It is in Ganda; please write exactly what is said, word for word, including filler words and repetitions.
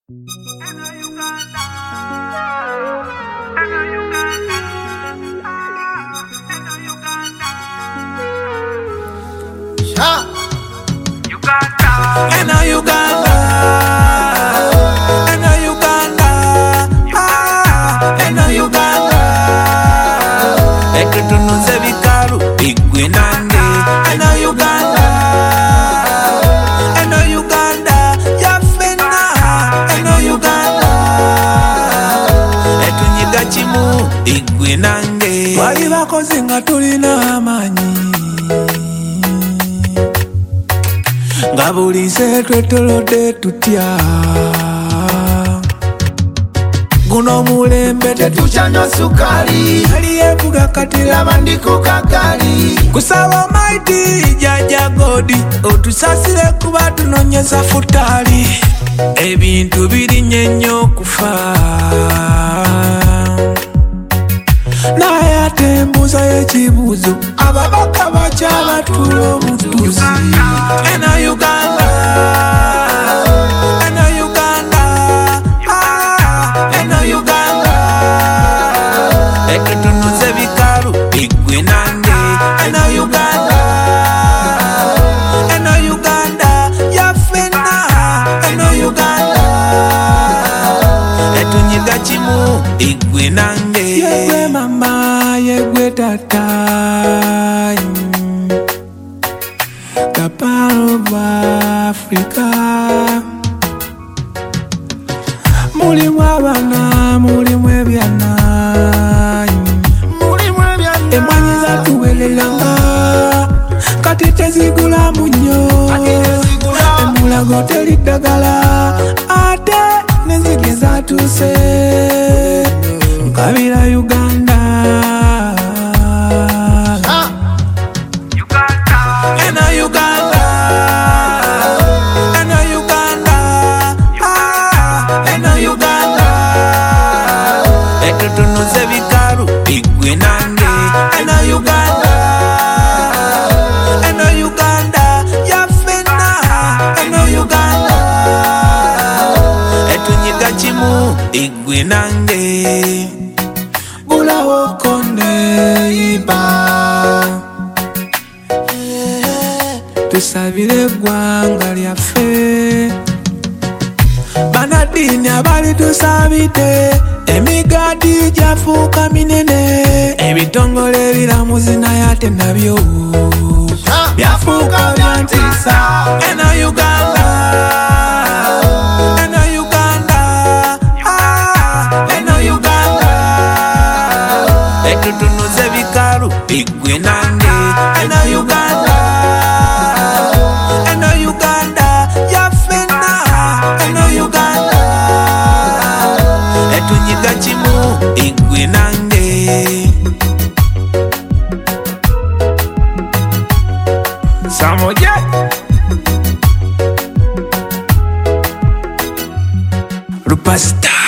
And now Uganda, and now Uganda, ah, and now Uganda. Ekitunuze bikalu bigwe nange. And now Uganda, and now Uganda, yafena. And now Uganda, etunyiga kimu bigwe nange. Twali bakoze nga tulina amanyi. Ngabulise twetolodde tutya guno mulembe tetukyanywa sukali aliyevuga katira bandiko kakali kusaba maiti jaja godi otusasire kuba tunonyeza futali ebintu birinnye nnyo okufa naye ate embuuza y'ekibuuzo ababaka bakyabatuula obutuuzi. And now Uganda, and now Uganda, ah, and now Uganda. Ekitunuze bikalu bigwe nange. And now Uganda, and now Uganda, yafena. And now Uganda, etunyiga kimu bigwe nange. Yegwe mama, yegwe tata, the power of Africa. Mulimu abana, mulimu ebyana, mulimu ebyana. Emwanyi zatuwelelanga, kati tezigula munyo. Emulago teri ddagala, ate n'enzige zatuuse. Nkabira Uganda. And now Uganda, and now Uganda, ah, and now Uganda. Ekitunuze bikalu bigwe nange. And now Uganda, and now Uganda, yafena. And now Uganda, etunyiga kimu bigwe nange. Gulawo konde iba tusabire eggwanga lyaffe banadini abali tusabide emigadi gyafuuka minene ebitongole ebiramuzi naye ate nabyo byafuuka byantiisa. And now Uganda, and now Uganda, ah, and now Uganda. Ekitunuze bikalu bigwe nange. And now Uganda, and now Uganda, yafena. And now Uganda, etunyiga kimu bigwe nange. Samoje Rupasta.